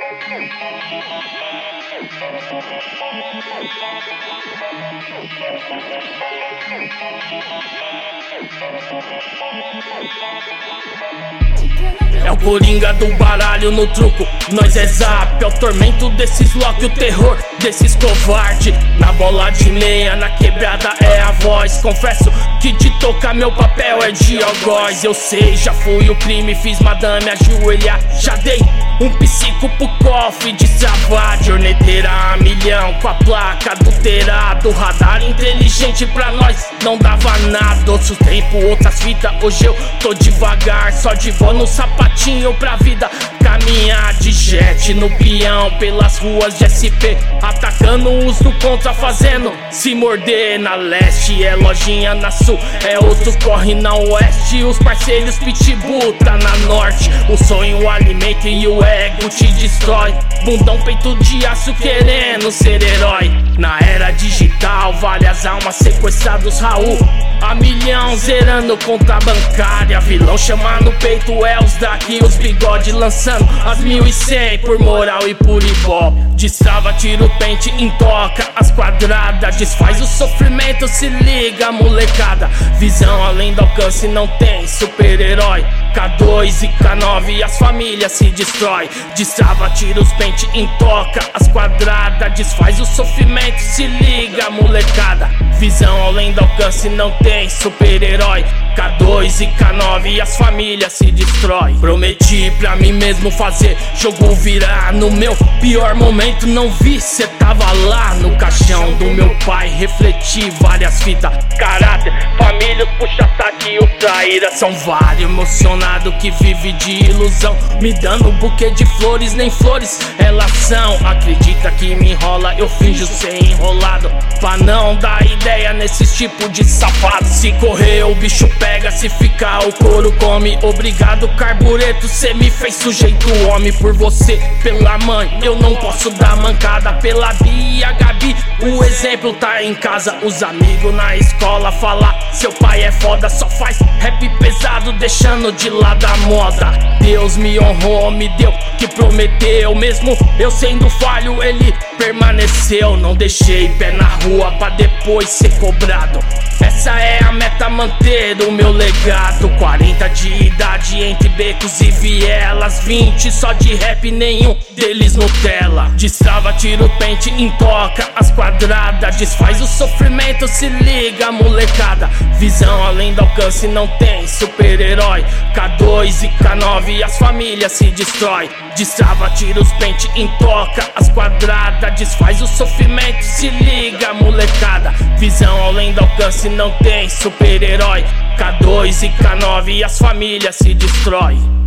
É o coringa do baralho no truco, nós é zap. É o tormento desses lock, o terror desses covarde. Na bola de meia, na quebrada é a voz. Confesso que de tocar meu papel é de algoz. Eu sei, já fui o crime, fiz madame ajoelhar. Já dei um psico pro cofre de travar. Jorneteira a milhão, com a placa adulterado. Radar inteligente pra nós não dava nada. Outro tempo, outras fitas, hoje eu tô devagar. Só de vó no sapatinho pra vida caminhar de jet no peão pelas ruas de SP, atacando os do contra, fazendo se morder. Na leste é lojinha, na sul é outro corre na oeste. Os parceiros pitbull tá na norte. O sonho, o alimento e o ego te destrói. Bundão peito de aço querendo ser herói. Na era digital, várias almas sequestrados, Raul a milhão zerando conta bancária. Vilão chama no peito, é os daqui, os bigode lançando as 1100 por moral e por ibope. Destrava, tira o pente, intoca as quadradas. Desfaz o sofrimento, se liga molecada. Visão além do alcance, não tem super-herói. K2 e K9 e as famílias se destrói. Destrava, tira os pente, intoca as quadradas. Desfaz o sofrimento, se liga molecada. Visão além do alcance, não tem super-herói. K2 e K9 e as famílias se destrói. Prometi pra mim mesmo fazer jogo virar. No meu pior momento não vi, cê tava lá no caixão do meu pai. Refleti várias fitas, caráter, família, os puxa-saque e o traíra. São vários emocionados que vive de ilusão, me dando um buquê de flores, nem flores elas são. Acredita que me enrola, eu finjo ser enrolado, pra não dar ideia nesses tipo de safado. Se correr o bicho pega, se ficar o couro come. Obrigado carbureto, cê me fez sujeito homem. Por você, pela mãe, eu não posso dar mancada. Pela Bia, a Gabi, o exemplo tá em casa. Os amigos na escola falar, seu pai é foda. Só faz rap pesado, deixando de lado a moda. Deus me honrou, me deu que prometeu. Mesmo eu sendo falho, ele permaneceu. Não deixei pé na rua pra depois ser cobrado. Essa é a meta, manter o meu legado. 40 de idade entre becos e vielas, 20 só de rap, nenhum deles Nutella. Destrava, tira o pente, intoca as quadradas. Desfaz o sofrimento, se liga molecada. Visão além do alcance, não tem super-herói. K2 e K9 e as famílias se destrói. Destrava, tira os pente, intoca as quadradas. Desfaz o sofrimento, se liga molecada. Visão além do alcance, não tem super-herói. K2 e K9 e as famílias se destrói.